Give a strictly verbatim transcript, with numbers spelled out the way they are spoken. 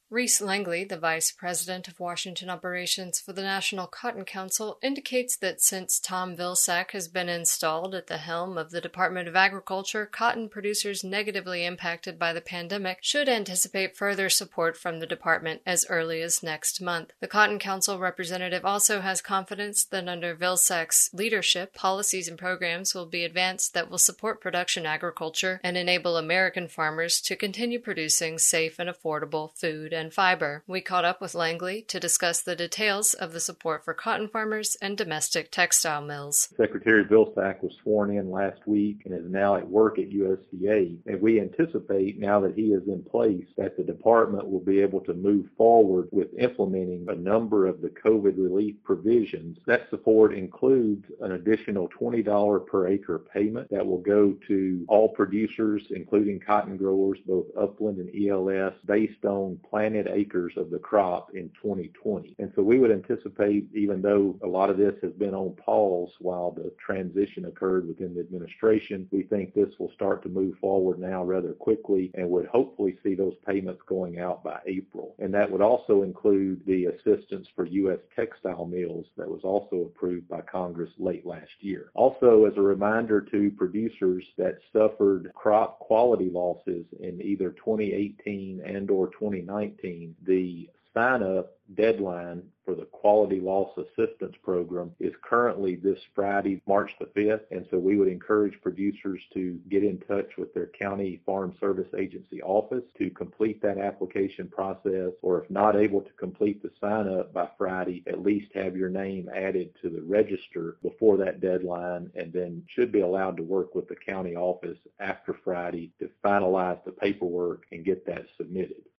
Reese Langley, the Vice President of Washington Operations for the National Cotton Council, indicates that since Tom Vilsack has been installed at the helm of the Department of Agriculture, cotton producers negatively impacted by the pandemic should anticipate further support from the department as early as next month. The Cotton Council representative also has confidence that under Vilsack's leadership, policies and programs will be advanced that will support production agriculture and enable American farmers to continue producing safe and affordable food and fiber. We caught up with Langley to discuss the details of the support for cotton farmers and domestic textile mills. Secretary Vilsack was sworn in last week and is now at work at U S D A, and we anticipate now that he is in place that the department will be able to move forward with implementing a number of the COVID relief provisions. That support includes an additional twenty dollars per acre payment that will go to all producers, including cotton growers, both upland and E L S, based on planted acres of the crop in twenty twenty. And so we would anticipate, even though a lot of this has been on pause while the transition occurred within the administration, we think this will start to move forward now rather quickly and would hopefully see those payments going out by April. And that would also include the assistance for U S textile mills that was also approved by Congress late last year. Also, as a reminder to producers that suffered crop quality losses in either twenty eighteen and or twenty nineteen, the sign-up deadline for the Quality Loss Assistance Program is currently this Friday, March the fifth, and so we would encourage producers to get in touch with their county farm service agency office to complete that application process, or if not able to complete the sign-up by Friday, at least have your name added to the register before that deadline, and then should be allowed to work with the county office after Friday to finalize the paperwork and get that submitted.